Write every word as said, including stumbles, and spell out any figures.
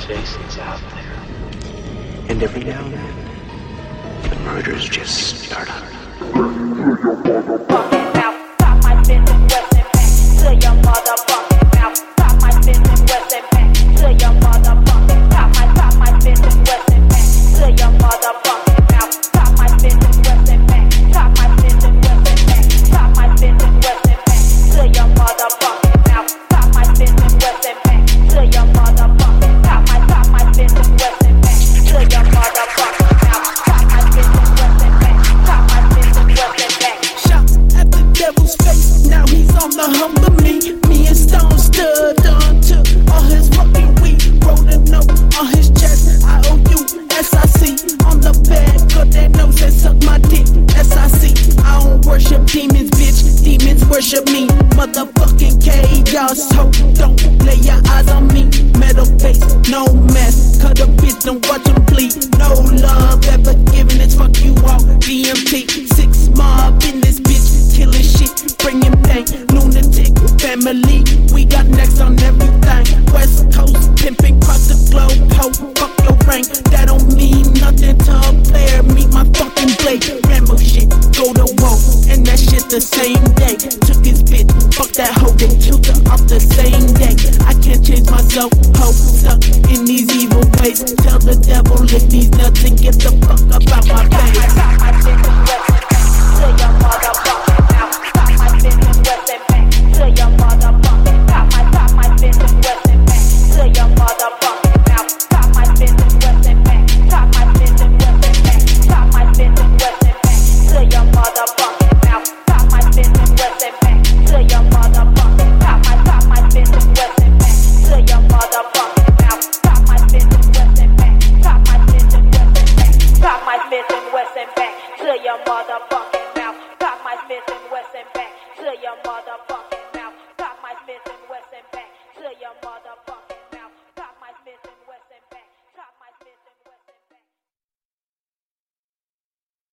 Jason's out there. And every now and then, the murders just start up. Motherfucking mouth, stop my business, West and back to your motherfucking mouth. Stop my business, West and back to your motherfucking. Stop my, stop my business, West and back to your motherfucking mouth. Stop my business, West and back. Stop my business, West and back. Stop my business, West and back to your motherfucking mouth. Stop my business, West and back to your motherfucking. Stop my, stop my business, West and back to your motherfucking mouth. Stop my business, West and back. Stop my business, West and back. Shot at the devil's face, now he's on the hump of me. Me and Stone stood on to all his fucking weed. Wrote a note on his chest, I O U S I C. On the back of that note said suck my dick, S I C. I don't worship demons, bitch, demons worship me. Motherfucking chaos, ho, don't lay your eyes on me. Metal face, no mess, cut a bitch, don't watch him bleed. No love ever given, it's fuck you all, D M T. Six mob in this bitch, killing shit, bringing pain. Lunatic family, we got next on everything. West Coast, pimping across the globe, ho, fuck your rank. That don't mean nothing to a player, meet my fucking blade. Rambo shit, go to war, and that shit the same day. Took his bitch, fuck that hoe, they killed her off the same day. I can't change myself, ho, stuck in these evil ways. Tell the devil lick these nuts and get the fuck up out my face. Stop my business, West and back to your motherfucking.